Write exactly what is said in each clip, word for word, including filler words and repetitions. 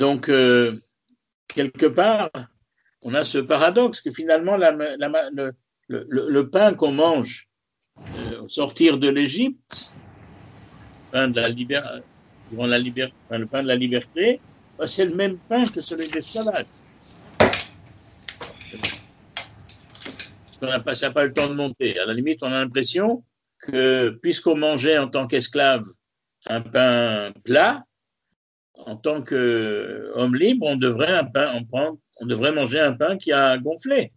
Donc, euh, quelque part, on a ce paradoxe que finalement, la, la, le, le, le pain qu'on mange euh, au sortir de l'Égypte, pain de la liberté, durant la liberté, enfin, le pain de la liberté, ben, c'est le même pain que celui de l'esclavage. Parce qu'on pas, ça n'a pas le temps de monter. À la limite, on a l'impression que puisqu'on mangeait en tant qu'esclave un pain plat, en tant qu'homme libre, on devrait, un pain, on, prend, on devrait manger un pain qui a gonflé.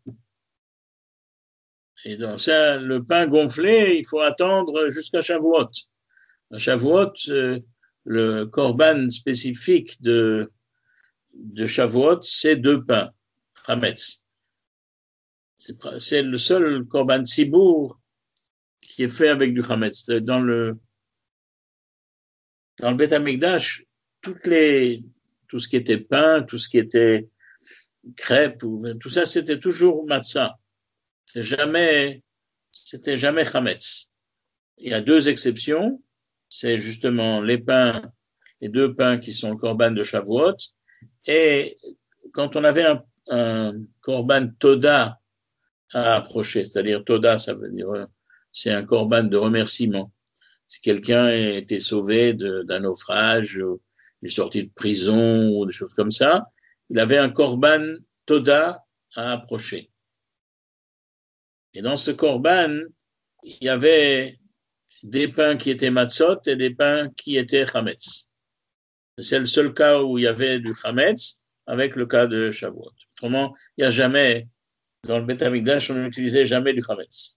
Et donc ça, le pain gonflé, il faut attendre jusqu'à Shavuot. À Shavuot, euh, le korban spécifique de, de Shavuot, c'est deux pains, chametz. C'est, c'est le seul korban sibour qui est fait avec du chametz. Dans le, dans le Beth Amikdash, toutes les, tout ce qui était pain, tout ce qui était crêpes, tout ça, c'était toujours matzah. C'est jamais, c'était jamais chametz. Il y a deux exceptions. C'est justement les pains, les deux pains qui sont le korban de Shavuot. Et quand on avait un, un korban toda à approcher, c'est-à-dire toda, ça veut dire, c'est un korban de remerciement. Si quelqu'un a été sauvé de, d'un naufrage, ou il est sorti de prison, ou des choses comme ça, il avait un korban toda à approcher. Et dans ce korban, il y avait des pains qui étaient matzot et des pains qui étaient chametz. C'est le seul cas où il y avait du chametz avec le cas de Shavuot. Autrement, il n'y a jamais, dans le Beth Amikdash, on n'utilisait jamais du chametz.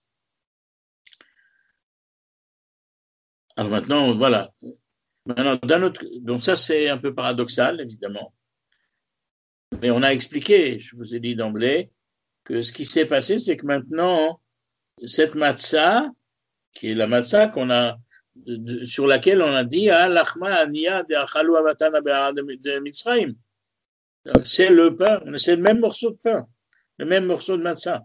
Alors maintenant, voilà. Maintenant, d'un autre, donc ça, c'est un peu paradoxal, évidemment. Mais on a expliqué, je vous ai dit d'emblée, que ce qui s'est passé, c'est que maintenant, cette matzah, qui est la matzah qu'on a, de, sur laquelle on a dit ah, l'achma aniya de achalou avatana de Mitzrayim. C'est le pain, c'est le même morceau de pain, le même morceau de matzah.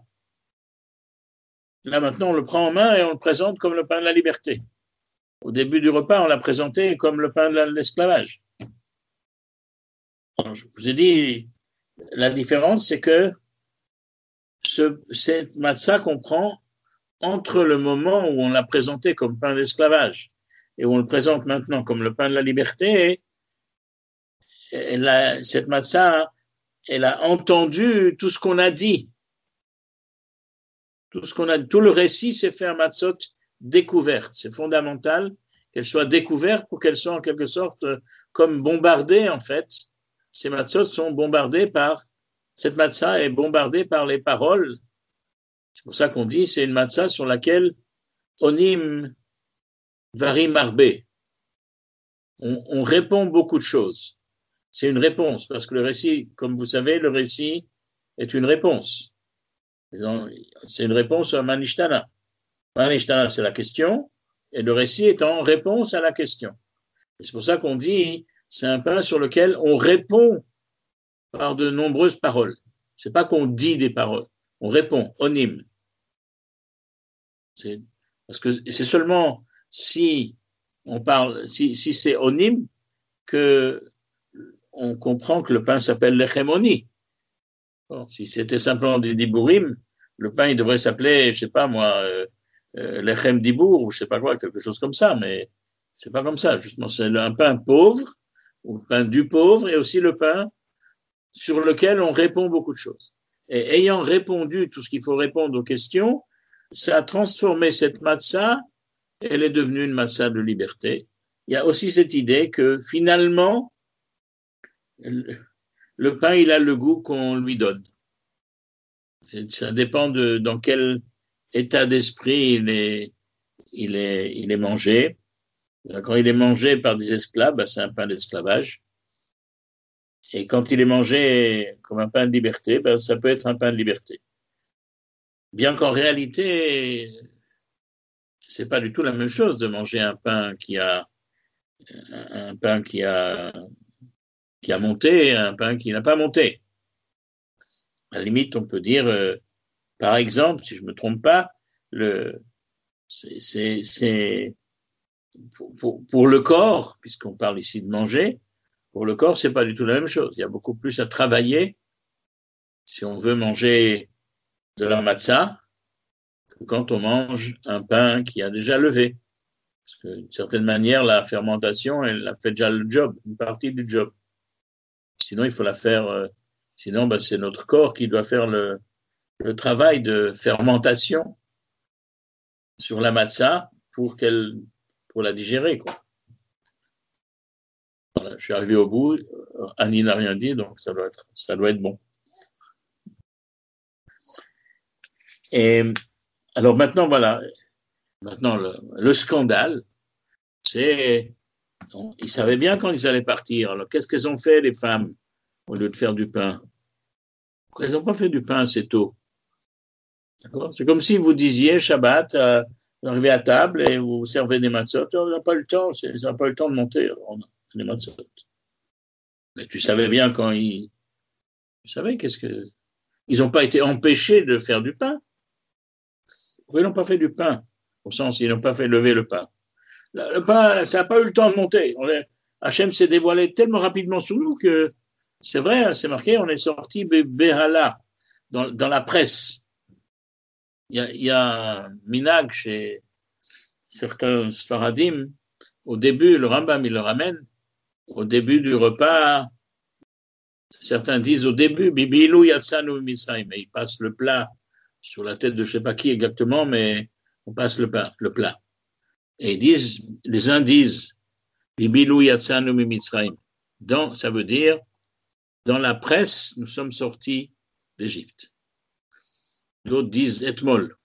Là maintenant, on le prend en main et on le présente comme le pain de la liberté. Au début du repas, on l'a présenté comme le pain de l'esclavage. Alors, je vous ai dit, la différence, c'est que ce, cette matzah qu'on prend entre le moment où on l'a présenté comme pain d'esclavage et où on le présente maintenant comme le pain de la liberté, elle a, cette matzah, elle a entendu tout ce qu'on a dit. Tout, ce qu'on a, tout le récit s'est fait en matzot découverte. C'est fondamental qu'elle soit découverte pour qu'elle soit en quelque sorte comme bombardée, en fait. Ces matzot sont bombardés par, cette matzah est bombardée par les paroles. C'est pour ça qu'on dit c'est une matzah sur laquelle onim varim arbé. On, on répond beaucoup de choses. C'est une réponse, parce que le récit, comme vous savez, le récit est une réponse. C'est une réponse à Manishtana. Manishtana, c'est la question, et le récit est en réponse à la question. Et c'est pour ça qu'on dit, c'est un pain sur lequel on répond par de nombreuses paroles. C'est pas qu'on dit des paroles, on répond, onim. C'est, parce que c'est seulement si on parle, si, si c'est onim, que on comprend que le pain s'appelle l'echemoni. Bon, si c'était simplement des dibourim, le pain il devrait s'appeler, je sais pas moi, euh, euh, lechem dibour ou je sais pas quoi, quelque chose comme ça, mais c'est pas comme ça. Justement, c'est un pain pauvre, ou le pain du pauvre, et aussi le pain sur lequel on répond beaucoup de choses. Et ayant répondu tout ce qu'il faut répondre aux questions, ça a transformé cette matzah, elle est devenue une matzah de liberté. Il y a aussi cette idée que finalement, le pain, il a le goût qu'on lui donne. C'est, ça dépend de dans quel état d'esprit il est, il est, il est mangé. Quand il est mangé par des esclaves, ben c'est un pain d'esclavage. Et quand il est mangé comme un pain de liberté, ben ça peut être un pain de liberté. Bien qu'en réalité, c'est pas du tout la même chose de manger un pain qui a un pain qui a qui a monté et un pain qui n'a pas monté. À la limite, on peut dire, euh, par exemple, si je me trompe pas, le c'est, c'est, c'est pour, pour, pour le corps, puisqu'on parle ici de manger, Pour le corps, ce n'est pas du tout la même chose. Il y a beaucoup plus à travailler si on veut manger de la matzah que quand on mange un pain qui a déjà levé. Parce que d'une certaine manière, la fermentation, elle a fait déjà le job, une partie du job. Sinon, il faut la faire, euh, sinon, ben, c'est notre corps qui doit faire le, le travail de fermentation sur la matzah pour qu'elle, pour la digérer, quoi. Voilà, je suis arrivé au bout, Annie n'a rien dit, donc ça doit être, ça doit être bon. Et alors maintenant, voilà, maintenant le, le scandale, c'est, ils savaient bien quand ils allaient partir. Alors qu'est-ce qu'elles ont fait, les femmes, au lieu de faire du pain? Pourquoi elles n'ont pas fait du pain assez tôt? D'accord. C'est comme si vous disiez Shabbat, euh, vous arrivez à table et vous servez des matzot, on n'a pas eu le temps, on n'a pas eu le temps de monter on a les matzot. Mais tu savais bien quand ils, tu savais qu'est-ce que, ils n'ont pas été empêchés de faire du pain. Pourquoi ils n'ont pas fait du pain? Au sens, ils n'ont pas fait lever le pain. Le pain, ça n'a pas eu le temps de monter. On est, Hachem s'est dévoilé tellement rapidement sur nous que c'est vrai, c'est marqué, on est sorti Behala dans, dans la presse. Il y a, il y a un minag chez certains Sfaradim. Au début, le Rambam, il le ramène. Au début du repas, certains disent au début, Bibilou Yatsanu Misraim, mais il passe le plat sur la tête de je ne sais pas qui exactement, mais on passe le, pain, le plat. Et ils disent, les uns disent, Bibilou Yatsanu Mitzraim. Donc, ça veut dire, dans la presse, nous sommes sortis d'Égypte. D'autres disent Etmol.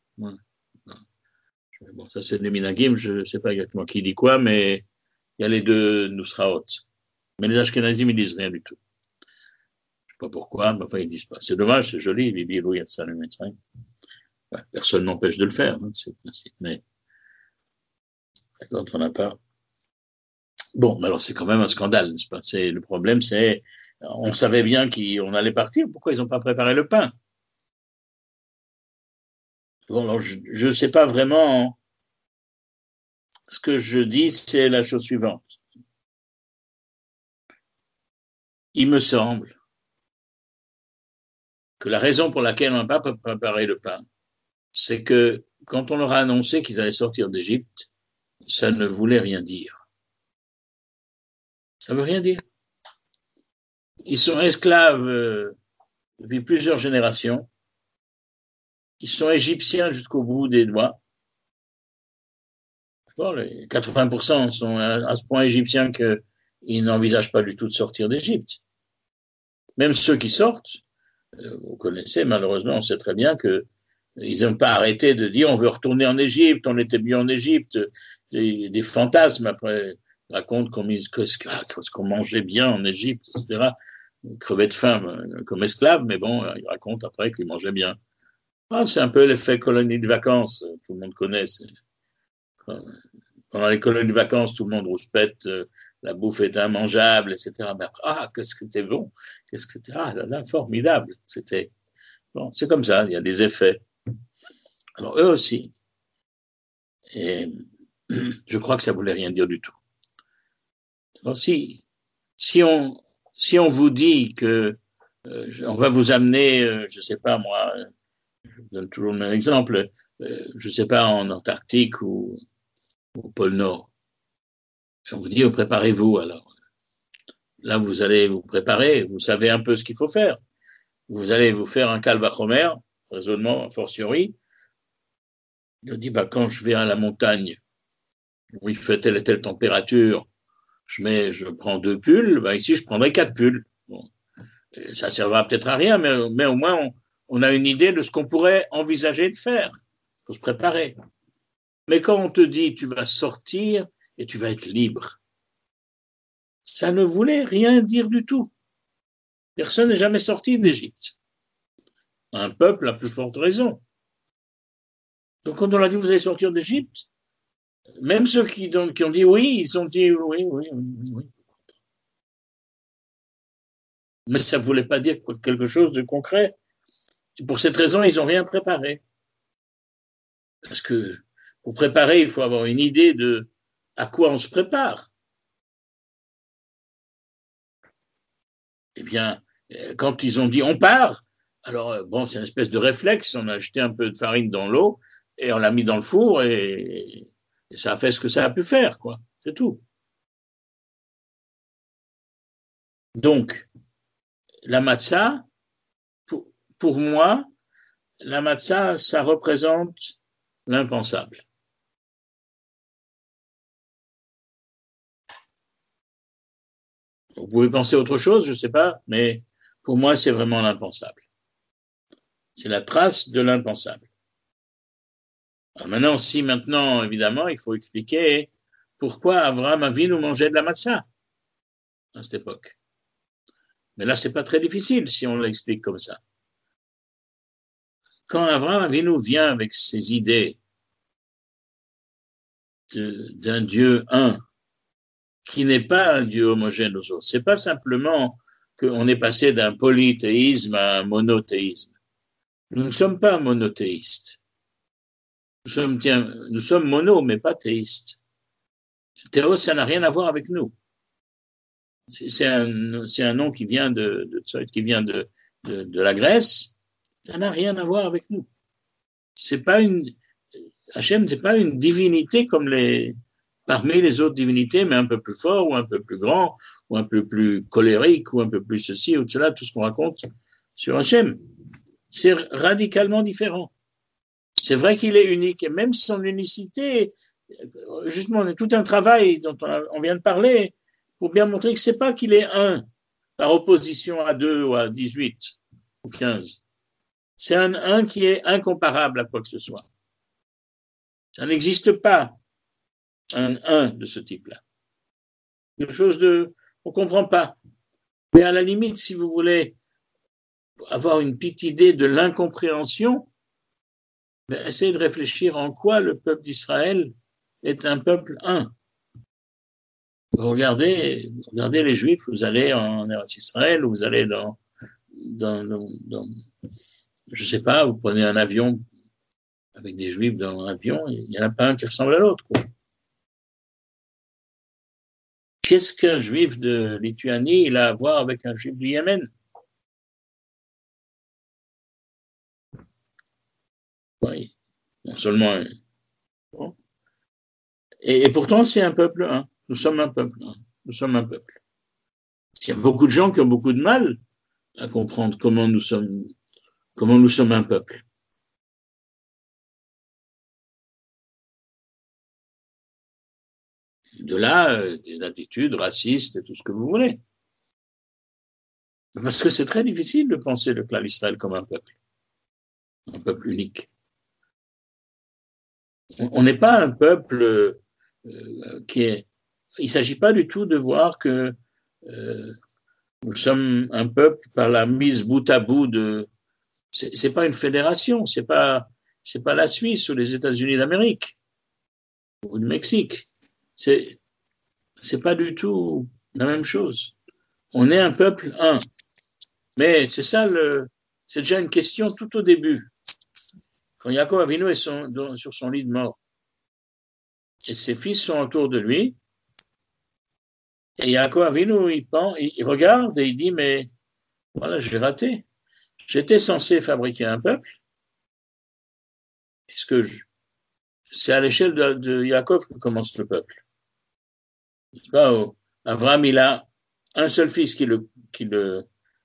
Bon, ça c'est les Minagim, je ne sais pas exactement qui dit quoi, mais il y a les deux Nusraot. Mais les Ashkenazim, ils disent rien du tout. Je ne sais pas pourquoi, mais enfin, ils disent pas. C'est dommage, c'est joli, Bibilou Yatsanu Mitzraim. Ouais, personne n'empêche de le faire, hein, c'est le principe, mais quand on n'a pas. Bon, mais alors c'est quand même un scandale, n'est-ce pas? C'est, le problème, c'est, on savait bien qu'on allait partir, pourquoi ils n'ont pas préparé le pain? Bon, alors je ne sais pas vraiment. Ce que je dis, c'est la chose suivante. Il me semble que la raison pour laquelle on n'a pas préparé le pain, c'est que quand on leur a annoncé qu'ils allaient sortir d'Égypte, ça ne voulait rien dire. Ça ne veut rien dire. Ils sont esclaves euh, depuis plusieurs générations. Ils sont égyptiens jusqu'au bout des doigts. Bon, les quatre-vingts pour cent sont à ce point égyptiens qu'ils n'envisagent pas du tout de sortir d'Égypte. Même ceux qui sortent, vous connaissez, malheureusement, on sait très bien qu'ils n'ont pas arrêté de dire on veut retourner en Égypte, on était mieux en Égypte, des, des fantasmes après, ils racontent qu'est-ce qu'on mangeait bien en Égypte, et cetera. Ils crevaient de faim comme esclaves, mais bon, ils racontent après qu'ils mangeaient bien. Ah, c'est un peu l'effet colonie de vacances, tout le monde connaît. Pendant les colonies de vacances, tout le monde rouspète, euh, la bouffe est immangeable, et cetera. Mais après, ah, qu'est-ce que c'était bon, qu'est-ce que c'était, ah là là, formidable. C'était, bon, c'est comme ça, il y a des effets. Alors, eux aussi. Et je crois que ça ne voulait rien dire du tout. Alors, si, si, on, si on vous dit que euh, on va vous amener, euh, je ne sais pas moi, je donne toujours le même exemple, euh, je ne sais pas, en Antarctique ou au pôle Nord, on vous dit, oh, préparez-vous alors. Là, vous allez vous préparer, vous savez un peu ce qu'il faut faire. Vous allez vous faire un calvachomer, raisonnement a fortiori. Je dis, bah, quand je vais à la montagne, où il fait telle et telle température, je, mets, je prends deux pulls, bah, ici je prendrai quatre pulls. Bon. Ça ne servira peut-être à rien, mais, mais au moins on, on a une idée de ce qu'on pourrait envisager de faire. Il faut se préparer. Mais quand on te dit tu vas sortir et tu vas être libre, ça ne voulait rien dire du tout. Personne n'est jamais sorti d'Égypte. Un peuple a plus forte raison. Donc quand on a dit vous allez sortir d'Égypte, même ceux qui, donc, qui ont dit oui, ils ont dit oui, oui, oui, oui. Mais ça ne voulait pas dire quelque chose de concret. Et pour cette raison, ils n'ont rien préparé. Parce que pour préparer, il faut avoir une idée de à quoi on se prépare. Eh bien, quand ils ont dit on part, alors bon, c'est une espèce de réflexe, on a jeté un peu de farine dans l'eau et on l'a mis dans le four et, et ça a fait ce que ça a pu faire, quoi. C'est tout. Donc, la matzah, pour, pour moi, la matzah, ça représente l'impensable. Vous pouvez penser autre chose, je ne sais pas, mais pour moi, c'est vraiment l'impensable. C'est la trace de l'impensable. Alors maintenant, si maintenant, évidemment, il faut expliquer pourquoi Abraham Avinu mangeait de la matzah à cette époque. Mais là, c'est pas très difficile si on l'explique comme ça. Quand Abraham Avinu vient avec ses idées de, d'un Dieu un, qui n'est pas un Dieu homogène aux autres, c'est pas simplement qu'on est passé d'un polythéisme à un monothéisme. Nous ne sommes pas monothéistes. Nous sommes, tiens, nous sommes mono, mais pas théistes. Théos, ça n'a rien à voir avec nous. C'est un, c'est un nom qui vient de, de, qui vient de, de, de la Grèce. Ça n'a rien à voir avec nous. C'est pas une, Hachem, c'est pas une divinité comme les, parmi les autres divinités, mais un peu plus fort, ou un peu plus grand, ou un peu plus colérique, ou un peu plus ceci, ou cela, tout ce qu'on raconte sur Hachem. C'est radicalement différent. C'est vrai qu'il est unique, et même son unicité, justement, c'est tout un travail dont on, a, on vient de parler, pour bien montrer que c'est pas qu'il est un, par opposition à deux, ou à dix-huit, ou quinze. C'est un un qui est incomparable à quoi que ce soit. Ça n'existe pas un un de ce type-là. Quelque chose de, on comprend pas. Mais à la limite, si vous voulez avoir une petite idée de l'incompréhension, ben, essayez de réfléchir en quoi le peuple d'Israël est un peuple un. Regardez, regardez les Juifs, vous allez en Eretz Israël, vous allez dans, dans, dans, dans, je sais pas, vous prenez un avion avec des Juifs dans l'avion, il n'y en a pas un qui ressemble à l'autre, quoi. Qu'est-ce qu'un Juif de Lituanie il a à voir avec un Juif du Yémen? Oui, non seulement. Bon. Et, et pourtant, c'est un peuple un. Nous sommes un peuple un. Nous sommes un peuple. Il y a beaucoup de gens qui ont beaucoup de mal à comprendre comment nous sommes, comment nous sommes un peuple. De là, euh, des attitudes racistes et tout ce que vous voulez. Parce que c'est très difficile de penser le clan Israël comme un peuple, un peuple unique. On n'est pas un peuple euh, qui est. Il ne s'agit pas du tout de voir que euh, nous sommes un peuple par la mise bout à bout de. C'est, c'est pas une fédération, c'est pas c'est pas la Suisse ou les États-Unis d'Amérique ou le Mexique. C'est c'est pas du tout la même chose. On est un peuple un. Mais c'est ça le. C'est déjà une question tout au début. Quand Yaakov Avinu est son, sur son lit de mort et ses fils sont autour de lui, et Yaakov Avinu, il, pense, il regarde et il dit, mais voilà, j'ai raté. J'étais censé fabriquer un peuple, puisque je, c'est à l'échelle de, de Yaakov que commence le peuple. Pas, Abraham, il a un seul fils qui, le, qui, le,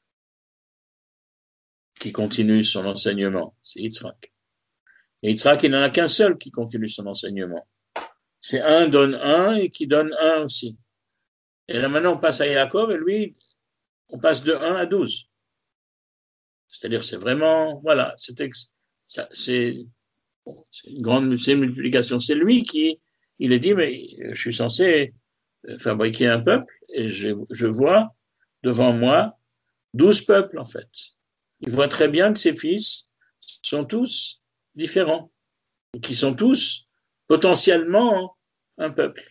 qui continue son enseignement, c'est Yitzhak. Et Yitzhak, il n'en a qu'un seul qui continue son enseignement. C'est un donne un et qui donne un aussi. Et là maintenant, on passe à Yaakov et lui, on passe de un à douze. C'est-à-dire, c'est vraiment, voilà, c'est, ça, c'est, c'est une grande c'est une multiplication. C'est lui qui, il est dit, mais je suis censé fabriquer un peuple et je, je vois devant moi douze peuples, en fait. Il voit très bien que ses fils sont tous différents et qui sont tous potentiellement un peuple.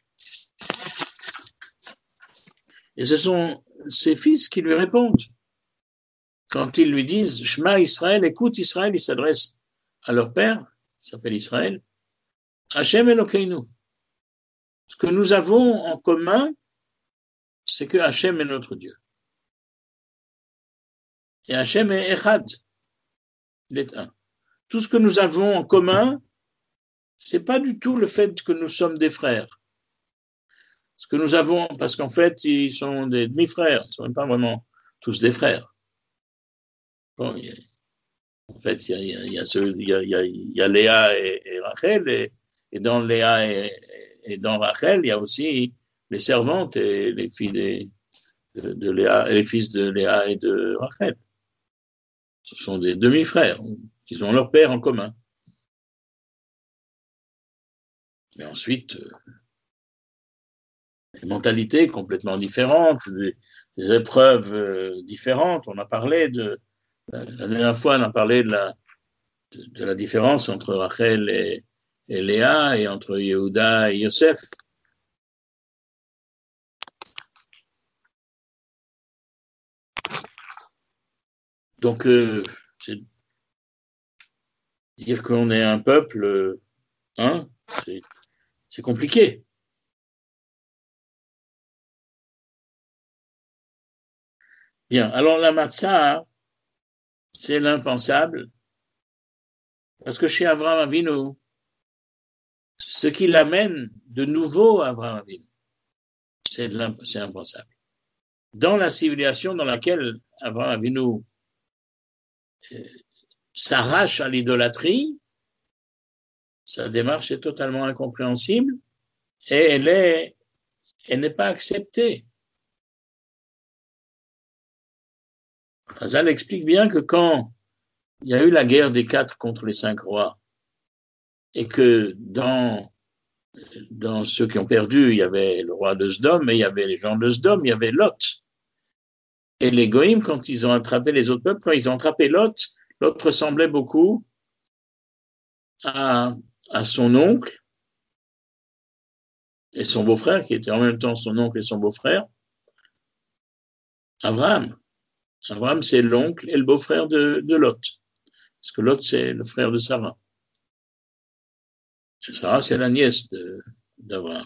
Et ce sont ses fils qui lui répondent. Quand ils lui disent « Shema Israël », écoute Israël, ils s'adressent à leur père, il s'appelle Israël, « Hashem Elokeinu ». Ce que nous avons en commun, c'est que Hashem est notre Dieu. Et Hachem est Echad. Il est un. Tout ce que nous avons en commun, c'est pas du tout le fait que nous sommes des frères. Ce que nous avons, parce qu'en fait, ils sont des demi-frères, ils ne sont même pas vraiment tous des frères. Bon, il y a, en fait, il y a, il y a, ceux, il y a, il y a, il y a Léa et, et Rachel, et, et dans Léa et, et dans Rachel, il y a aussi les servantes et les filles des, de, de Léa, et les fils de Léa et de Rachel. Ce sont des demi-frères. Ils ont leur père en commun. Mais ensuite, des mentalités complètement différentes, des, des épreuves euh, différentes. On a parlé de, la dernière fois, on a parlé de la, de, de la différence entre Rachel et, et Léa et entre Yehuda et Yosef. Donc, euh, c'est dire qu'on est un peuple, hein, c'est, c'est compliqué. Bien, alors la matzah, c'est l'impensable, parce que chez Abraham Avinu, ce qui l'amène de nouveau à Abraham Avinu, c'est, c'est impensable. Dans la civilisation dans laquelle Abraham Avinu euh, s'arrache à l'idolâtrie, sa démarche est totalement incompréhensible et elle est, elle n'est pas acceptée. Chazal explique bien que quand il y a eu la guerre des quatre contre les cinq rois et que dans, dans ceux qui ont perdu, il y avait le roi de Sdom, mais il y avait les gens de Sdom, il y avait Lot. Et les Goïms, quand ils ont attrapé les autres peuples, quand ils ont attrapé Lot, Lot ressemblait beaucoup à, à son oncle et son beau-frère, qui était en même temps son oncle et son beau-frère, Abraham. Abraham, c'est l'oncle et le beau-frère de, de Lot. Parce que Lot, c'est le frère de Sarah. Et Sarah, c'est la nièce de, d'Abraham.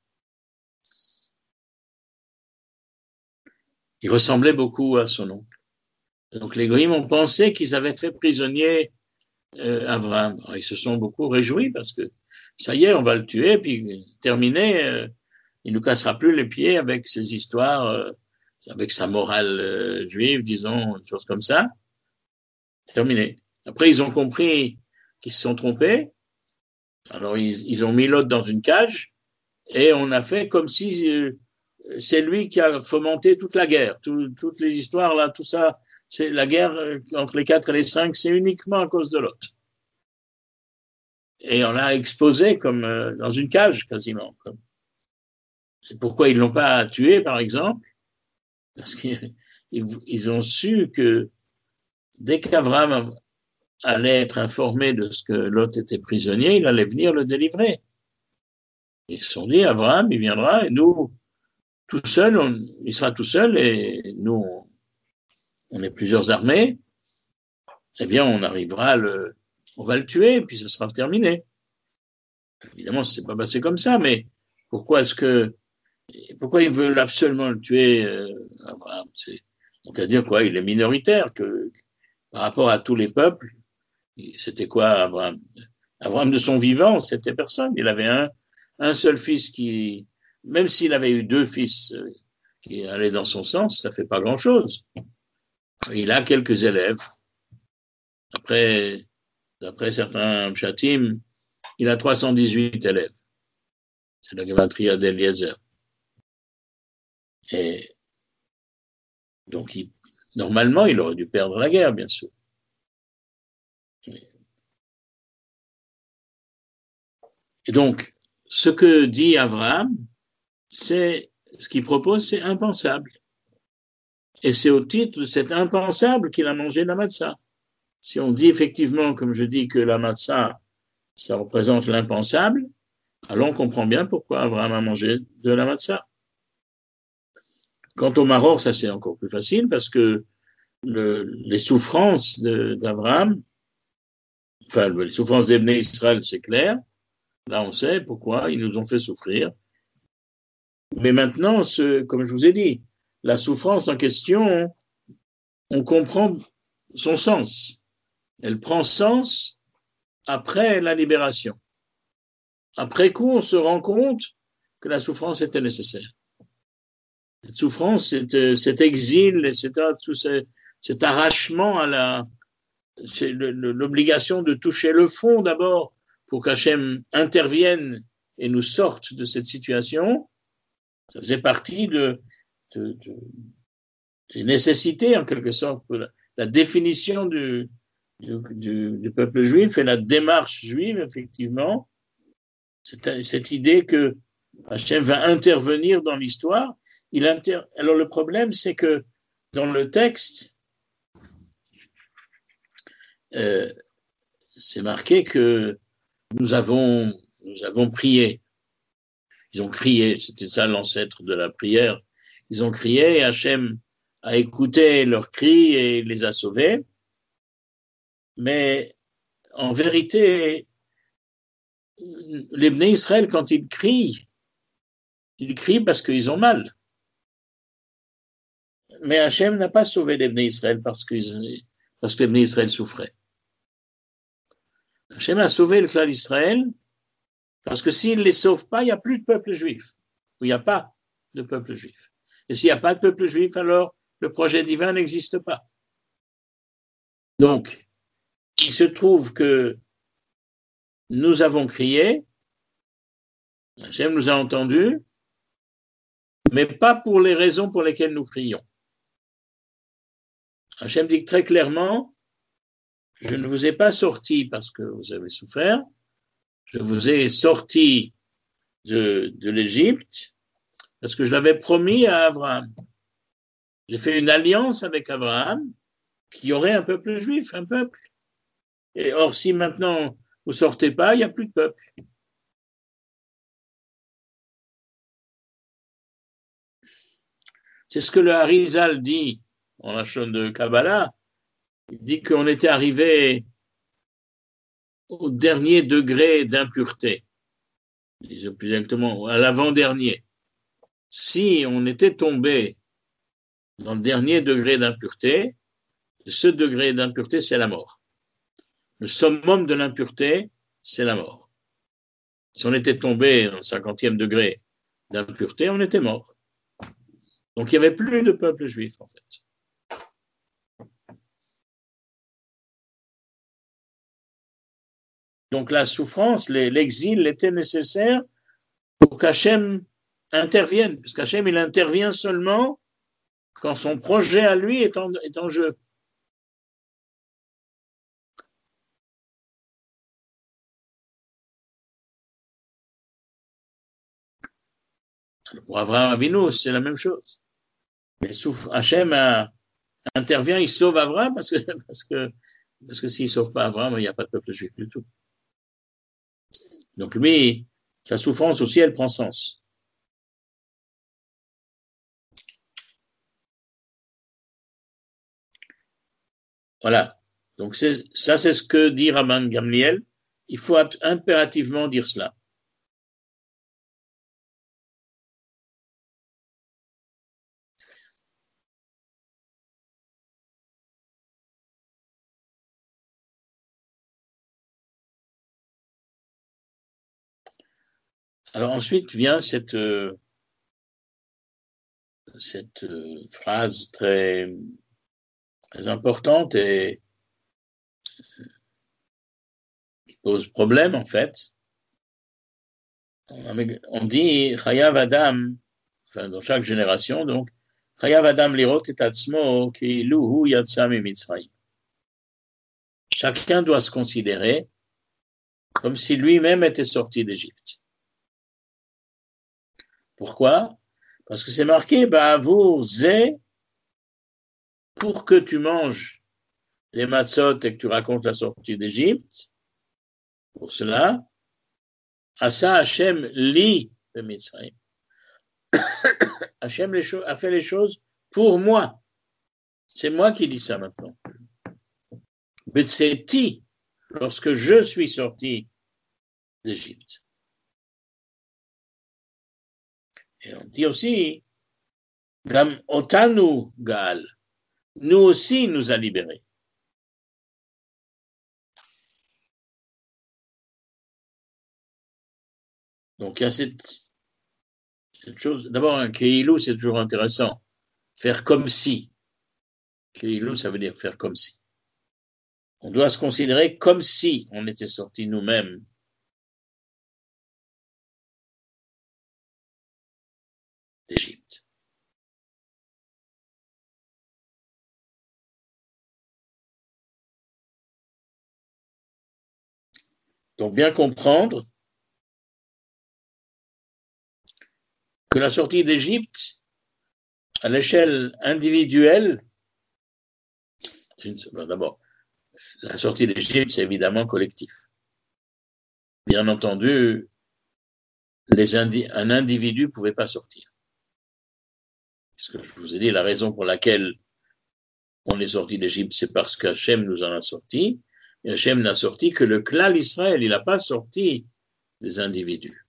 Il ressemblait beaucoup à son oncle. Donc les Goïms ont pensé qu'ils avaient fait prisonnier euh, Abraham. Alors, ils se sont beaucoup réjouis parce que ça y est, on va le tuer, puis terminé, euh, il ne nous cassera plus les pieds avec ses histoires, euh, avec sa morale euh, juive, disons, une chose comme ça. Terminé. Après, ils ont compris qu'ils se sont trompés. Alors, ils, ils ont mis l'autre dans une cage et on a fait comme si euh, c'est lui qui a fomenté toute la guerre. Tout, toutes les histoires, là, tout ça, c'est la guerre entre les quatre et les cinq, c'est uniquement à cause de l'autre. Et on l'a exposé comme euh, dans une cage, quasiment. C'est pourquoi ils ne l'ont pas tué, par exemple, parce qu'ils ils ont su que dès qu'Abraham allait être informé de ce que Lot était prisonnier, il allait venir le délivrer. Ils se sont dit, Abraham, il viendra et nous, tout seul, on, il sera tout seul et nous, on, on est plusieurs armées, eh bien, on arrivera à le, on va le tuer et puis ce sera terminé. Évidemment, ce n'est pas passé comme ça, mais pourquoi est-ce que, pourquoi ils veulent absolument le tuer, euh, Abraham? C'est, c'est-à-dire quoi? Il est minoritaire que, par rapport à tous les peuples. C'était quoi, Abraham? Abraham, de son vivant, c'était personne. Il avait un, un seul fils qui, même s'il avait eu deux fils qui allaient dans son sens, ça fait pas grand-chose. Il a quelques élèves. Après, d'après certains pshatim, il a trois cent dix-huit élèves. C'est la gematria d'Eliezer. Et donc, il, normalement, il aurait dû perdre la guerre, bien sûr. Et donc, ce que dit Abraham, c'est, ce qu'il propose, c'est impensable. Et c'est au titre de cet impensable qu'il a mangé la matzah. Si on dit effectivement, comme je dis, que la matzah, ça représente l'impensable, alors on comprend bien pourquoi Abraham a mangé de la matzah. Quant au maror, ça c'est encore plus facile parce que le, les souffrances de, d'Abraham, enfin les souffrances des Bnei Israël, c'est clair. Là, on sait pourquoi ils nous ont fait souffrir. Mais maintenant, ce, comme je vous ai dit, la souffrance en question, on comprend son sens. Elle prend sens après la libération. Après coup, on se rend compte que la souffrance était nécessaire. Cette souffrance, cet, cet exil, et cetera, tout ce, cet arrachement à la, c'est l'obligation de toucher le fond d'abord pour qu'Hachem intervienne et nous sorte de cette situation, ça faisait partie de, de, de, des nécessités en quelque sorte pour la, la définition du, du, du, du peuple juif et la démarche juive, effectivement, cette, cette idée que Hachem va intervenir dans l'histoire. Il inter... Alors le problème, c'est que dans le texte, euh, c'est marqué que nous avons, nous avons prié. Ils ont crié, c'était ça l'ancêtre de la prière. Ils ont crié et Hachem a écouté leurs cris et les a sauvés. Mais en vérité, les Bnei Israël, quand ils crient, ils crient parce qu'ils ont mal. Mais Hachem n'a pas sauvé les Bnei Israël parce, parce que les Bnei Israël souffraient. Hachem a sauvé le clan d'Israël parce que s'il ne les sauve pas, il n'y a plus de peuple juif. Il n'y a pas de peuple juif. Et s'il n'y a pas de peuple juif, alors le projet divin n'existe pas. Donc, il se trouve que nous avons crié, Hachem nous a entendus, mais pas pour les raisons pour lesquelles nous crions. Hachem dit très clairement, je ne vous ai pas sorti parce que vous avez souffert, je vous ai sorti de, de l'Égypte parce que je l'avais promis à Abraham. J'ai fait une alliance avec Abraham qu'il y aurait un peuple juif, un peuple. Et or, si maintenant vous ne sortez pas, il n'y a plus de peuple. C'est ce que le Harizal dit en la chaîne de Kabbalah. Il dit qu'on était arrivé au dernier degré d'impureté, disons plus exactement à l'avant-dernier. Si on était tombé dans le dernier degré d'impureté, ce degré d'impureté, c'est la mort. Le summum de l'impureté, c'est la mort. Si on était tombé dans le cinquantième degré d'impureté, on était mort. Donc il n'y avait plus de peuple juif, en fait. Donc la souffrance, l'exil était nécessaire pour qu'Hachem intervienne, parce qu'Hachem, il intervient seulement quand son projet à lui est en, est en jeu. Pour Abraham Avinu, c'est la même chose. Mais Hachem a, intervient, il sauve Abraham parce que, parce que, parce que s'il ne sauve pas Abraham, il n'y a pas de peuple juif du tout. Donc lui, sa souffrance aussi, elle prend sens. Voilà. Donc c'est, ça, c'est ce que dit Rabban Gamliel. Il faut impérativement dire cela. Alors ensuite vient cette, euh, cette euh, phrase très, très importante et qui pose problème en fait. On dit Chayav Adam, enfin dans chaque génération, donc Chayav Adam lirot et atzmo ki'ilu hu yatsa mimitzrayim. Chacun doit se considérer comme si lui-même était sorti d'Égypte. Pourquoi? Parce que c'est marqué, bah, vous, zé, pour que tu manges des matzot et que tu racontes la sortie d'Égypte, pour cela, Asa Hachem li de Mitzrayim. Hachem a fait les choses pour moi. C'est moi qui dis ça maintenant. Betseti, lorsque je suis sorti d'Égypte. Et on dit aussi, Gam otanu gal, nous aussi nous a libérés. Donc il y a cette, cette chose. D'abord, un keilou, c'est toujours intéressant. Faire comme si. Keilou, ça veut dire faire comme si. On doit se considérer comme si on était sortis nous-mêmes d'Égypte. Donc bien comprendre que la sortie d'Égypte, à l'échelle individuelle, d'abord, la sortie d'Égypte, c'est évidemment collectif. Bien entendu, les indi- un individu ne pouvait pas sortir. Parce que je vous ai dit, la raison pour laquelle on est sorti d'Égypte, c'est parce qu'Hachem nous en a sorti. Et Hachem n'a sorti que le klal Israël, il n'a pas sorti des individus.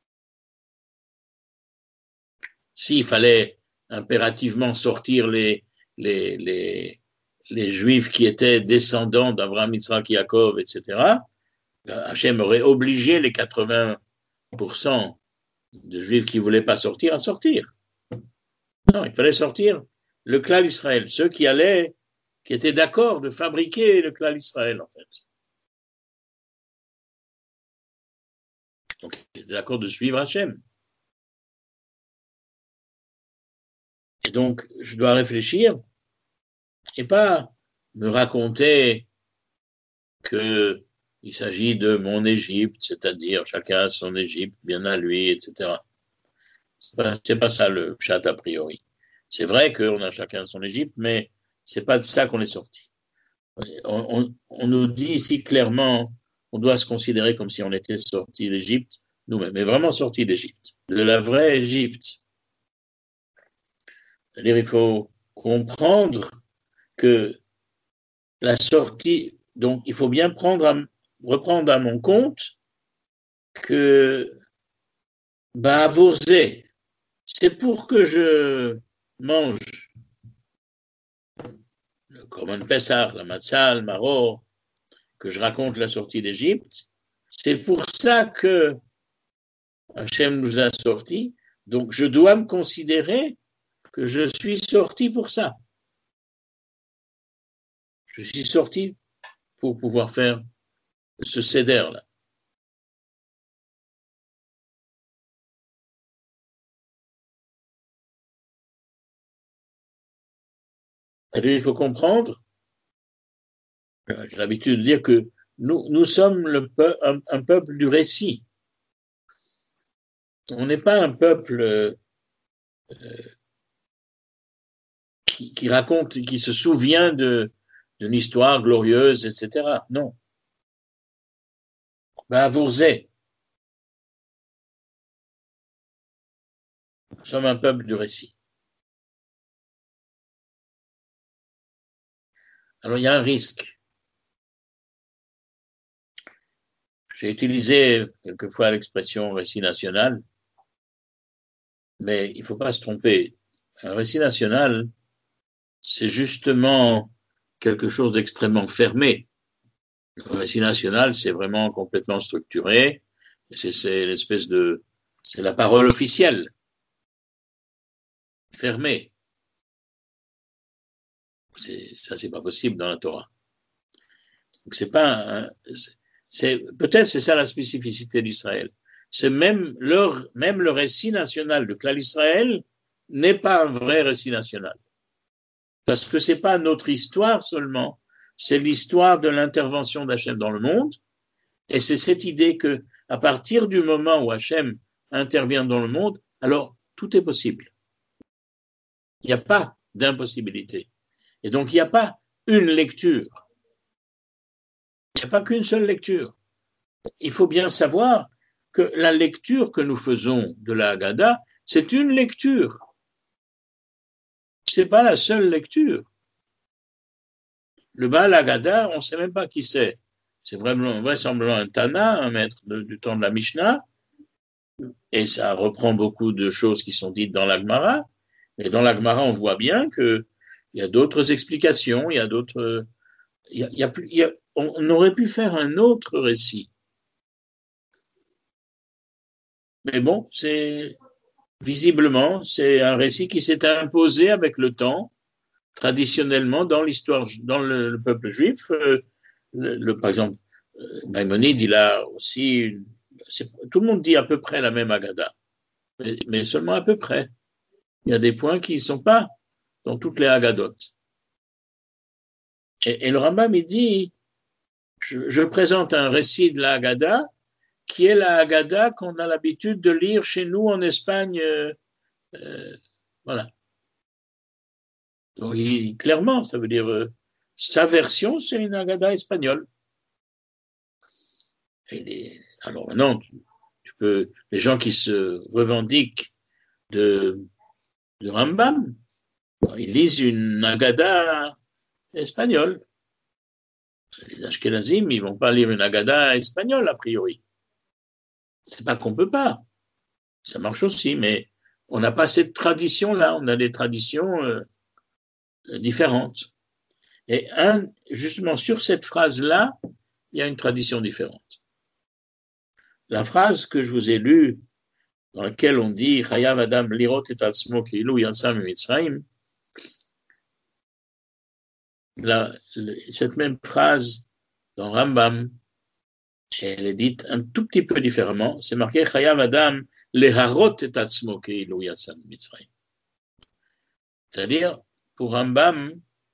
S'il fallait impérativement sortir les, les, les, les Juifs qui étaient descendants d'Abraham, Yitzhak, Yaakov, et cetera, Hachem aurait obligé les quatre-vingts pour cent de Juifs qui ne voulaient pas sortir à sortir. Non, il fallait sortir le klal Israël, ceux qui allaient, qui étaient d'accord de fabriquer le klal Israël, en fait. Donc, ils étaient d'accord de suivre Hachem. Et donc, je dois réfléchir et pas me raconter qu'il s'agit de mon Égypte, c'est-à-dire chacun son Égypte, bien à lui, et cetera. C'est pas, c'est pas ça le pshat a priori. C'est vrai qu'on a chacun son Égypte, mais c'est pas de ça qu'on est sorti. On, on, on nous dit ici clairement, on doit se considérer comme si on était sorti d'Égypte nous-mêmes, mais vraiment sorti d'Égypte, de la vraie Égypte. C'est-à-dire, il faut comprendre que la sortie, donc il faut bien prendre à, reprendre à mon compte que Ba'avorzé, c'est pour que je mange le Korban Pessah, la Matzah, le Maror, que je raconte la sortie d'Égypte, c'est pour ça que Hachem nous a sortis, donc je dois me considérer que je suis sorti pour ça. Je suis sorti pour pouvoir faire ce seder-là. Il faut comprendre, j'ai l'habitude de dire que nous, nous sommes le peu, un, un peuple du récit. On n'est pas un peuple euh, qui, qui raconte, qui se souvient de, d'une histoire glorieuse, et cetera. Non. Ba'avorzé. Nous sommes un peuple du récit. Alors il y a un risque. J'ai utilisé quelquefois l'expression récit national, mais il ne faut pas se tromper. Un récit national, c'est justement quelque chose d'extrêmement fermé. Le récit national, c'est vraiment complètement structuré. C'est, c'est l'espèce de, c'est la parole officielle, fermée. C'est, ça, c'est pas possible dans la Torah. Donc, c'est pas, un, c'est, c'est, peut-être c'est ça la spécificité d'Israël. C'est même leur, même le récit national de Klal Israël n'est pas un vrai récit national. Parce que c'est pas notre histoire seulement, c'est l'histoire de l'intervention d'Hachem dans le monde. Et c'est cette idée que, à partir du moment où Hachem intervient dans le monde, alors tout est possible. Il n'y a pas d'impossibilité. Et donc, il n'y a pas une lecture. Il n'y a pas qu'une seule lecture. Il faut bien savoir que la lecture que nous faisons de la Haggadah, c'est une lecture. Ce n'est pas la seule lecture. Le Baal Haggadah, on ne sait même pas qui c'est. C'est vraiment vraisemblablement un Tana, un maître de, du temps de la Mishnah, et ça reprend beaucoup de choses qui sont dites dans la Gemara. Et dans la Gemara, on voit bien qu'il y a d'autres explications, il y a d'autres. Il y a, il y a plus, il y a, on aurait pu faire un autre récit. Mais bon, c'est visiblement, c'est un récit qui s'est imposé avec le temps, traditionnellement dans l'histoire, dans le, le peuple juif. Euh, le, le, par exemple, euh, Maïmonide, il a aussi, une, tout le monde dit à peu près la même Agada, mais, mais seulement à peu près. Il y a des points qui ne sont pas dans toutes les Haggadot. Et, et le Rambam, il dit, je, je présente un récit de la Haggadah qui est la Haggadah qu'on a l'habitude de lire chez nous en Espagne. Euh, euh, voilà. Donc, il, clairement, ça veut dire, euh, sa version, c'est une Haggadah espagnole. Et les, alors maintenant, tu, tu peux, les gens qui se revendiquent de, de Rambam, ils lisent une Haggadah espagnole. Les Ashkenazim, ils ne vont pas lire une Haggadah espagnole, a priori. C'est pas qu'on ne peut pas. Ça marche aussi, mais on n'a pas cette tradition-là. On a des traditions euh, différentes. Et un, justement, sur cette phrase-là, il y a une tradition différente. La phrase que je vous ai lue, dans laquelle on dit « Chayav Adam lirot et atzmo ki'ilu yatsa miMitzrayim », cette même phrase dans Rambam, elle est dite un tout petit peu différemment. C'est marqué « Chayav Adam leharot et atzmo ki'ilu yatsa miMitzrayim ». C'est-à-dire, pour Rambam,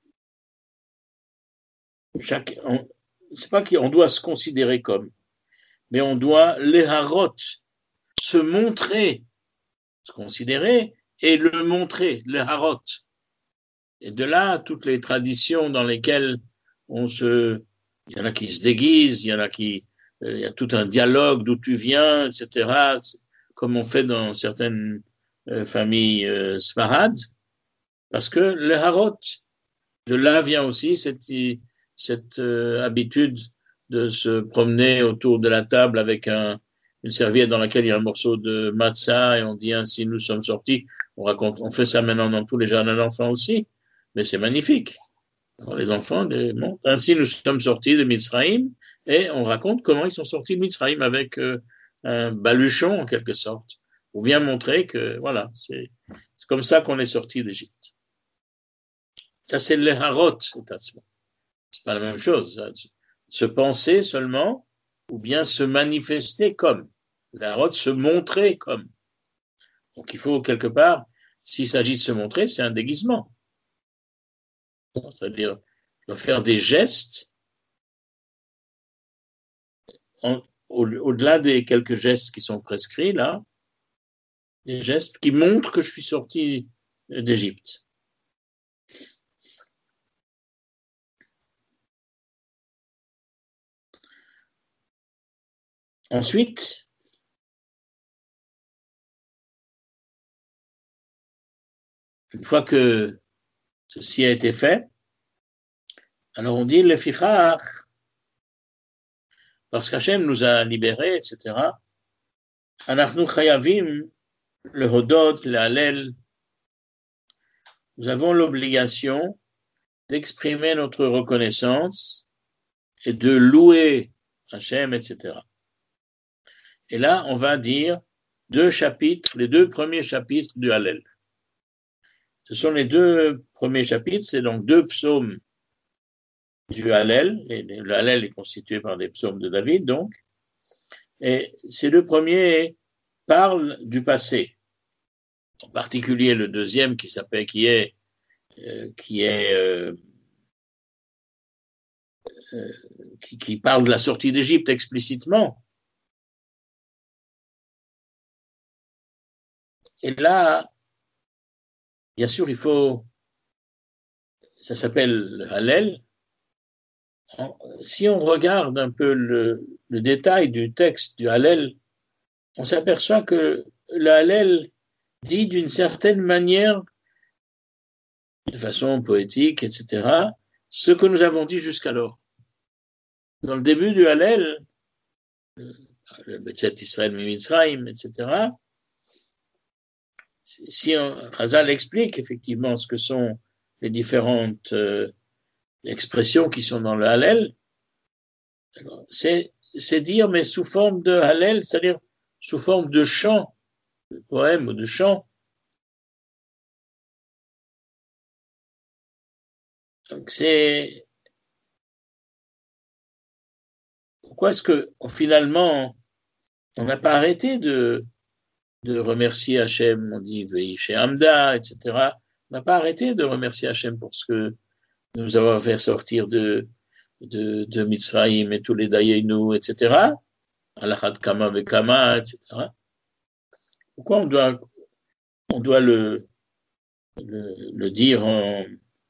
chaque, on, c'est pas qu'on doit se considérer comme, mais on doit leharot, se montrer, se considérer et le montrer, leharot. Et de là, toutes les traditions dans lesquelles on se, il y en a qui se déguisent, il y en a qui, euh, il y a tout un dialogue d'où tu viens, et cetera, comme on fait dans certaines euh, familles euh, sfarades, parce que le harot, de là vient aussi cette, cette euh, habitude de se promener autour de la table avec un, une serviette dans laquelle il y a un morceau de matzah et on dit ainsi nous sommes sortis. On raconte, on fait ça maintenant dans tous les jardins d'enfants aussi, mais c'est magnifique. Alors, les enfants, les, bon, ainsi nous sommes sortis de Mitzrayim et on raconte comment ils sont sortis de Mitzrayim avec euh, un baluchon en quelque sorte, pour bien montrer que voilà, c'est, c'est comme ça qu'on est sorti d'Égypte. Ça, c'est le harot, c'est C'est pas la même chose. Ça. Se penser seulement, ou bien se manifester comme. Le harot, se montrer comme. Donc, il faut quelque part, s'il s'agit de se montrer, c'est un déguisement. C'est-à-dire, il faut faire des gestes, en, au, au-delà des quelques gestes qui sont prescrits, là, des gestes qui montrent que je suis sorti d'Égypte. Ensuite, une fois que ceci a été fait, alors on dit le fichach, parce qu'Hachem nous a libérés, et cetera. Anachnu chayavim, le hodot, le halel, nous avons l'obligation d'exprimer notre reconnaissance et de louer Hachem, et cetera. Et là, on va dire deux chapitres, les deux premiers chapitres du Hallel. Ce sont les deux premiers chapitres, c'est donc deux psaumes du Hallel. Et le Hallel est constitué par des psaumes de David, donc. Et ces deux premiers parlent du passé. En particulier le deuxième qui s'appelle, qui est, euh, qui est, euh, euh, qui, qui parle de la sortie d'Égypte explicitement. Et là, bien sûr, il faut, ça s'appelle le Hallel. Si on regarde un peu le, le détail du texte du Hallel, on s'aperçoit que le Hallel dit d'une certaine manière, de façon poétique, et cetera, ce que nous avons dit jusqu'alors. Dans le début du Hallel, le Betzet Israël Mitzrayim, et cetera, si Chazal explique effectivement ce que sont les différentes euh, expressions qui sont dans le Hallel, c'est, c'est dire, mais sous forme de Hallel, c'est-à-dire sous forme de chant, de poème ou de chant. Donc c'est pourquoi est-ce que finalement on n'a pas arrêté de, de remercier Hachem, on dit Veïché Hamda, et cetera. On n'a pas arrêté de remercier Hachem pour ce que nous avons fait sortir de, de, de Mitzrayim et tous les Dayenu, et cetera. Alachad Kama Vekama, et cetera. Pourquoi on doit, on doit le, le, le dire en,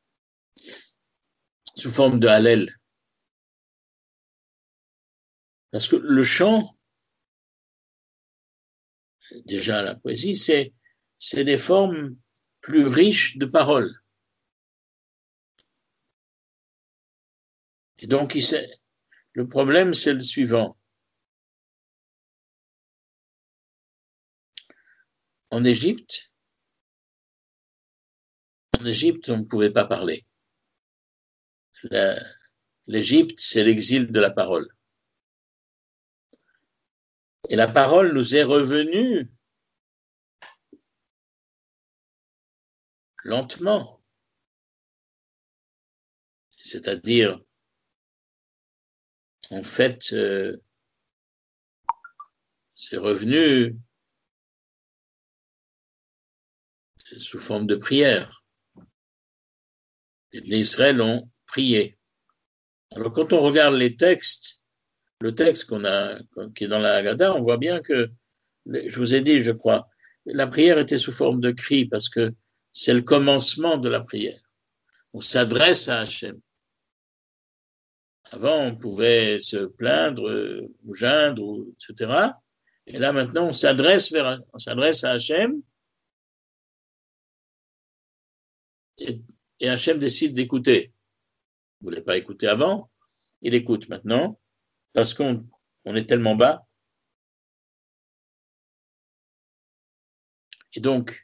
sous forme de Hallel? Parce que le chant, déjà la poésie, c'est, c'est des formes plus riches de paroles. Et donc, il le problème, c'est le suivant. En Égypte, en Égypte, on ne pouvait pas parler. La, L'Égypte, c'est l'exil de la parole. Et la parole nous est revenue lentement. C'est-à-dire, en fait, euh, c'est revenu sous forme de prière. Les Israël ont prié. Alors, quand on regarde les textes, le texte qu'on a, qui est dans la Haggadah, on voit bien que, je vous ai dit, je crois, la prière était sous forme de cri parce que c'est le commencement de la prière. On s'adresse à Hachem. Avant, on pouvait se plaindre, ou geindre, et cetera. Et là, maintenant, on s'adresse vers, on s'adresse à Hachem. Et, et Hachem décide d'écouter. Vous ne voulez pas écouter avant, il écoute maintenant, parce qu'on on est tellement bas. Et donc,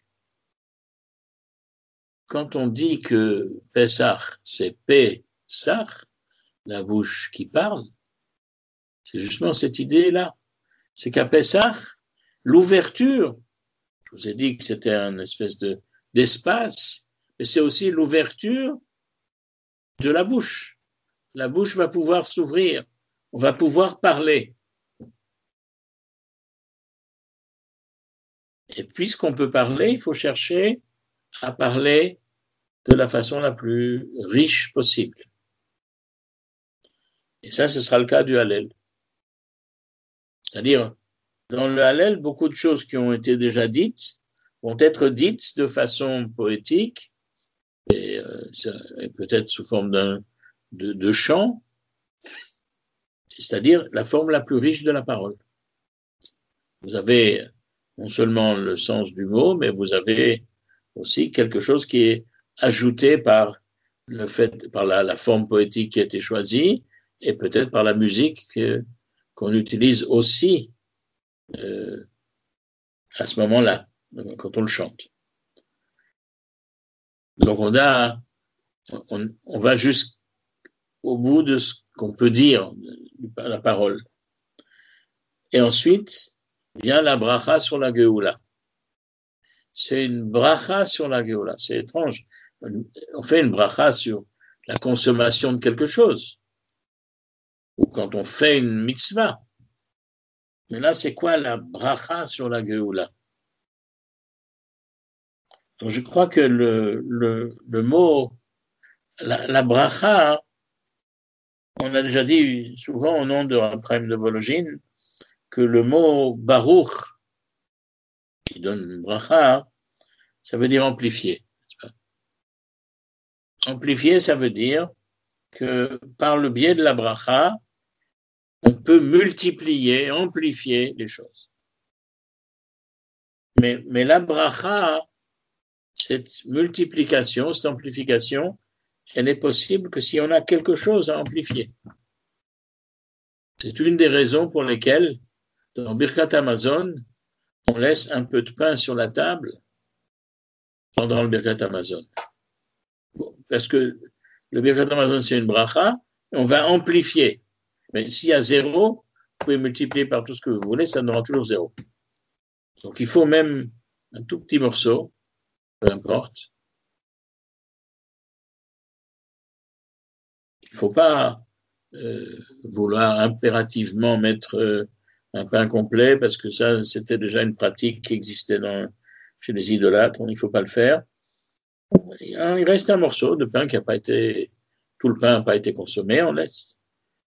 quand on dit que Pessah, c'est Pessah, la bouche qui parle, c'est justement cette idée-là. C'est qu'à Pessah, l'ouverture, je vous ai dit que c'était une espèce de, d'espace, mais c'est aussi l'ouverture de la bouche. La bouche va pouvoir s'ouvrir, on va pouvoir parler. Et puisqu'on peut parler, il faut chercher à parler de la façon la plus riche possible. Et ça, ce sera le cas du Hallel. C'est-à-dire, dans le Hallel, beaucoup de choses qui ont été déjà dites vont être dites de façon poétique, et, euh, et peut-être sous forme d'un, de, de chant, c'est-à-dire la forme la plus riche de la parole. Vous avez non seulement le sens du mot, mais vous avez aussi quelque chose qui est ajouté par le fait, par la, la forme poétique qui a été choisie, et peut-être par la musique que, qu'on utilise aussi euh, à ce moment-là, quand on le chante. Donc on a, on, on va jusqu'au bout de ce qu'on peut dire, la parole. Et ensuite vient la bracha sur la Géoula. C'est une bracha sur la Géoula. C'est étrange. On fait une bracha sur la consommation de quelque chose, ou quand on fait une mitzvah. Mais là, c'est quoi la bracha sur la Géoula? Donc, je crois que le, le, le mot, la, la bracha, on a déjà dit souvent au nom de Raphaël de Vologine que le mot baruch, qui donne bracha, ça veut dire amplifier. Amplifier, ça veut dire que par le biais de la bracha, on peut multiplier, amplifier les choses. Mais, mais la bracha, cette multiplication, cette amplification, elle n'est possible que si on a quelque chose à amplifier. C'est une des raisons pour lesquelles, dans Birkat Hamazon, on laisse un peu de pain sur la table pendant le Birkat Hamazon. Parce que le Birkat Hamazon, c'est une bracha, on va amplifier. Mais s'il y a zéro, vous pouvez multiplier par tout ce que vous voulez, ça donnera toujours zéro. Donc il faut même un tout petit morceau, peu importe. Il ne faut pas euh, vouloir impérativement mettre euh, un pain complet parce que ça, c'était déjà une pratique qui existait dans, chez les idolâtres. Il ne faut pas le faire. Il reste un morceau de pain qui n'a pas été, tout le pain n'a pas été consommé, on laisse.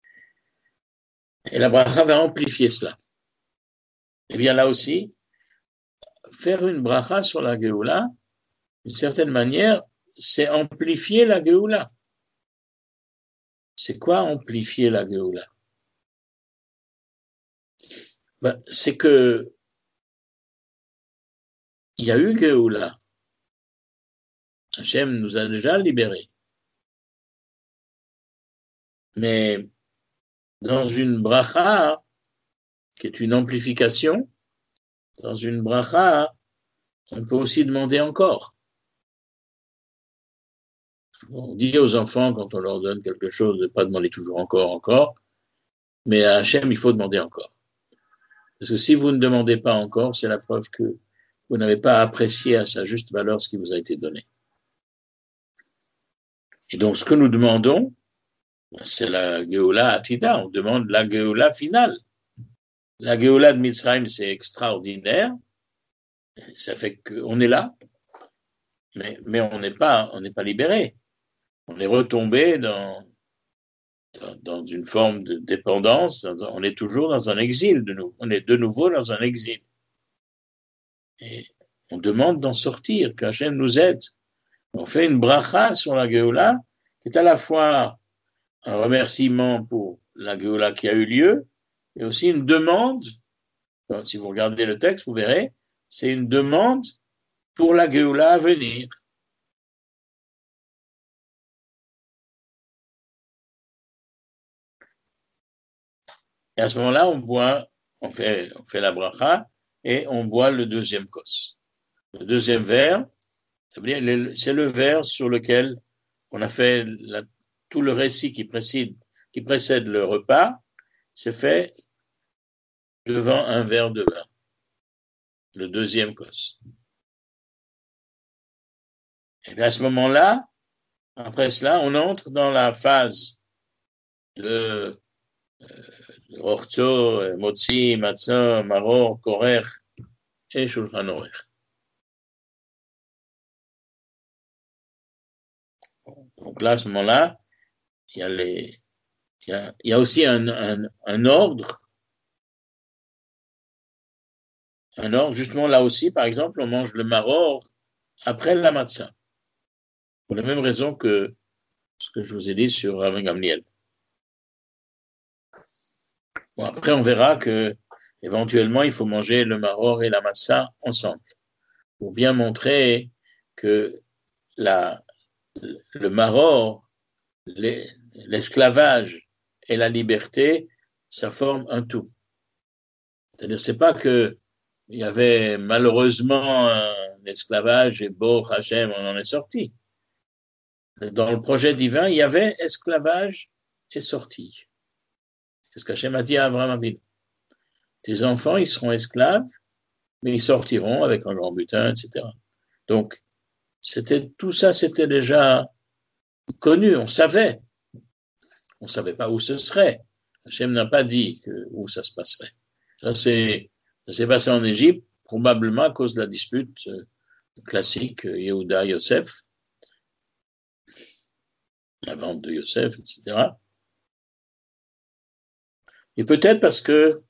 Et la bracha va amplifier cela. Et bien là aussi, faire une bracha sur la Géoula, d'une certaine manière, c'est amplifier la Géoula. C'est quoi amplifier la Géoula? Ben, c'est que il y a eu Géoula. Hachem nous a déjà libérés. Mais dans une bracha, qui est une amplification, dans une bracha, on peut aussi demander encore. On dit aux enfants, quand on leur donne quelque chose, de ne pas demander toujours encore, encore, mais à Hachem, il faut demander encore. Parce que si vous ne demandez pas encore, c'est la preuve que vous n'avez pas apprécié à sa juste valeur ce qui vous a été donné. Et donc, ce que nous demandons, c'est la Géoula Atida, on demande la Géoula finale. La Géoula de Mitzrayim, c'est extraordinaire, ça fait qu'on est là, mais, mais on n'est pas, on n'est pas libéré. On est retombé dans, dans, dans une forme de dépendance, on est toujours dans un exil de nous, on est de nouveau dans un exil. Et on demande d'en sortir, qu'Hachem nous aide. On fait une bracha sur la Géoula, qui est à la fois un remerciement pour la Géoula qui a eu lieu, et aussi une demande, si vous regardez le texte, vous verrez, c'est une demande pour la Géoula à venir. Et à ce moment-là, on boit, on fait, on fait la bracha, et on boit le deuxième kos. Le deuxième verre, c'est le verre sur lequel on a fait la, tout le récit qui précède, qui précède le repas, c'est fait devant un verre de vin, le deuxième kos. Et bien à ce moment-là, après cela, on entre dans la phase de Orzo, Motzi, Matzah, Maror, Korech et Shulchan Orech. Donc là, à ce moment-là, il y a, les, il y a, il y a aussi un, un, un ordre. Un ordre, justement, là aussi, par exemple, on mange le Maror après la Matzah. Pour la même raison que ce que je vous ai dit sur Rabbi Gamliel. Bon, après, on verra que éventuellement, il faut manger le Maror et la Matzah ensemble pour bien montrer que la, le Maror, l'esclavage et la liberté, ça forme un tout. C'est-à-dire, c'est pas que il y avait malheureusement un esclavage et Bo Hachem, on en est sorti. Dans le projet divin, il y avait esclavage et sortie. C'est ce qu'Hachem a dit à Abraham Avinu. Tes enfants, ils seront esclaves, mais ils sortiront avec un grand butin, et cetera. Donc, c'était, tout ça, c'était déjà connu, on savait. On ne savait pas où ce serait. Hachem n'a pas dit que, où ça se passerait. Ça, c'est, ça s'est passé en Égypte, probablement à cause de la dispute euh, classique Yehuda-Yosef, la vente de Yosef, et cetera. Et peut-être parce que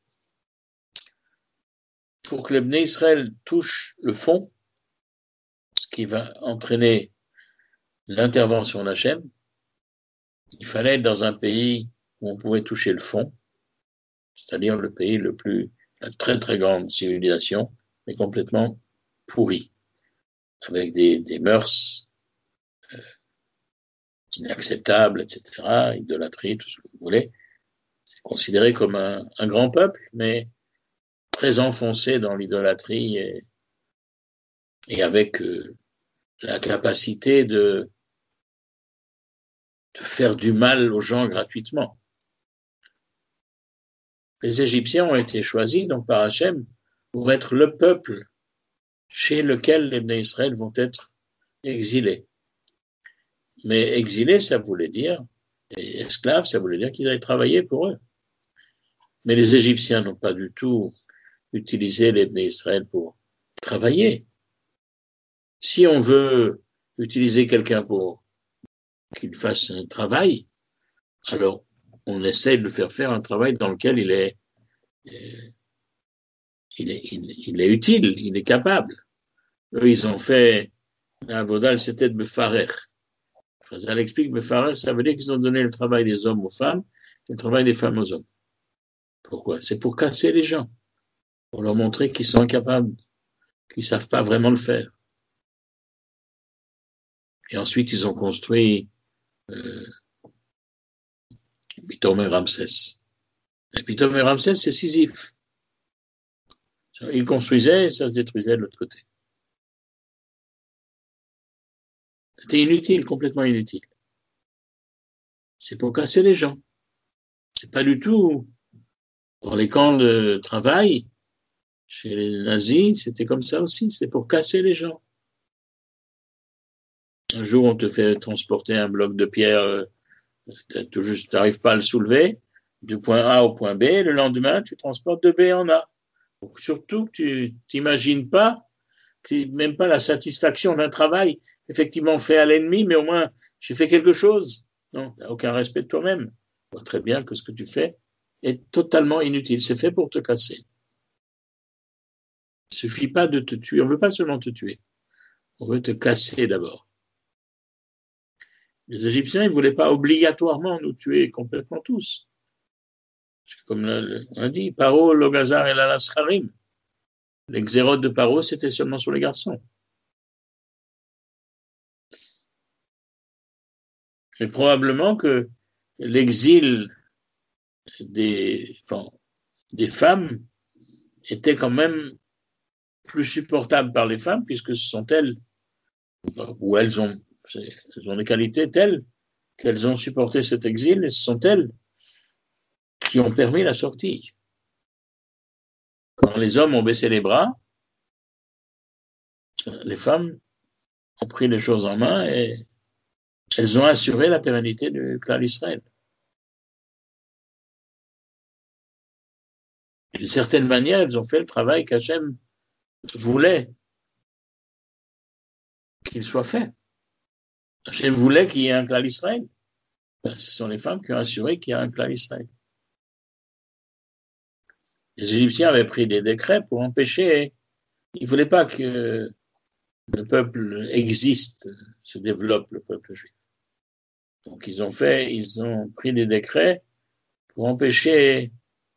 pour que les Bnei Israël touchent le fond, ce qui va entraîner l'intervention d'Hachem, il fallait être dans un pays où on pouvait toucher le fond, c'est-à-dire le pays le plus, la très très grande civilisation, mais complètement pourrie, avec des, des mœurs euh, inacceptables, et cetera, idolâtrie, tout ce que vous voulez. C'est considéré comme un, un grand peuple, mais très enfoncé dans l'idolâtrie et, et avec euh, la capacité de, de faire du mal aux gens gratuitement. Les Égyptiens ont été choisis donc par Hachem pour être le peuple chez lequel les Bnei Israël vont être exilés. Mais exilés, ça voulait dire, et esclaves, ça voulait dire qu'ils allaient travailler pour eux. Mais les Égyptiens n'ont pas du tout utilisé les Bnei Israël pour travailler. Si on veut utiliser quelqu'un pour qu'il fasse un travail, alors on essaie de le faire faire un travail dans lequel il est, il est, il, il est utile, il est capable. Eux, ils ont fait un vodal, c'était de Befarer. Ça l'explique, Befarer, ça veut dire qu'ils ont donné le travail des hommes aux femmes et le travail des femmes aux hommes. Pourquoi? C'est pour casser les gens, pour leur montrer qu'ils sont incapables, qu'ils ne savent pas vraiment le faire. Et ensuite, ils ont construit euh, Pithom et Ramsès. Et Pithom et Ramsès, c'est Sisyphe. Ils construisaient et ça se détruisait de l'autre côté. C'était inutile, complètement inutile. C'est pour casser les gens. C'est pas du tout dans les camps de travail, chez les nazis, c'était comme ça aussi, c'est pour casser les gens. Un jour, on te fait transporter un bloc de pierre, tu n'arrives pas à le soulever, du point A au point B, le lendemain, tu transportes de B en A. Donc, surtout, tu t'imagines pas, même pas la satisfaction d'un travail effectivement fait à l'ennemi, mais au moins, j'ai fait quelque chose. Non, tu n'as aucun respect de toi-même. Tu vois très bien que ce que tu fais est totalement inutile. C'est fait pour te casser. Il ne suffit pas de te tuer. On ne veut pas seulement te tuer. On veut te casser d'abord. Les Égyptiens, ils ne voulaient pas obligatoirement nous tuer complètement tous. Comme on dit, Paro, Logazar et Lalascharim. Les xérotes de Paro, c'était seulement sur les garçons. Mais probablement que l'exil des, enfin, des femmes était quand même plus supportable par les femmes, puisque ce sont elles, ou elles ont, elles ont des qualités telles qu'elles ont supporté cet exil, et ce sont elles qui ont permis la sortie. Quand les hommes ont baissé les bras, les femmes ont pris les choses en main et elles ont assuré la pérennité du clan d'Israël. D'une certaine manière, elles ont fait le travail qu'Hachem voulait qu'il soit fait. Hachem voulait qu'il y ait un clan d'Israël. Ben, ce sont les femmes qui ont assuré qu'il y a un clan d'Israël. Les Égyptiens avaient pris des décrets pour empêcher, ils ne voulaient pas que le peuple existe, se développe, le peuple juif. Donc ils ont fait, ils ont pris des décrets pour empêcher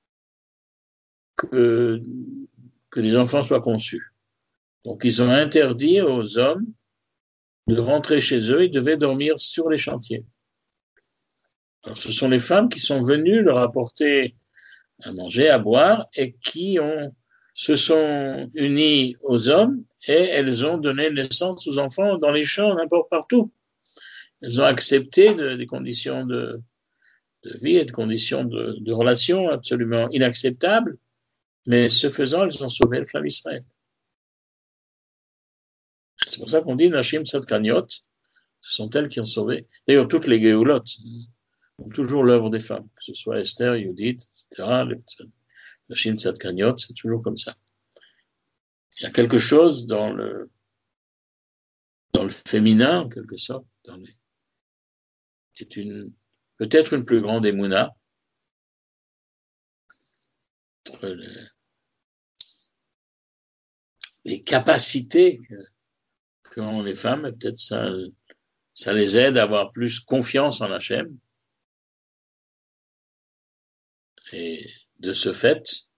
que, que les enfants soient conçus. Donc ils ont interdit aux hommes de rentrer chez eux, ils devaient dormir sur les chantiers. Alors, ce sont les femmes qui sont venues leur apporter à manger, à boire, et qui ont, se sont unies aux hommes, et elles ont donné naissance aux enfants dans les champs, n'importe partout. Elles ont accepté de, des conditions de, de vie et de conditions de, de relations absolument inacceptables, mais ce faisant, elles ont sauvé le clan d'Israël. C'est pour ça qu'on dit Nashim Tzadkaniot, ce sont elles qui ont sauvé. D'ailleurs, toutes les Géoulotes ont toujours l'œuvre des femmes, que ce soit Esther, Judith, et cetera. Nashim Tzadkaniot, c'est toujours comme ça. Il y a quelque chose dans le, dans le féminin, en quelque sorte, dans les, qui est une, peut-être une plus grande émouna entre les, les capacités que ont les femmes, et peut-être ça, ça les aide à avoir plus confiance en Hachem. Et de ce fait,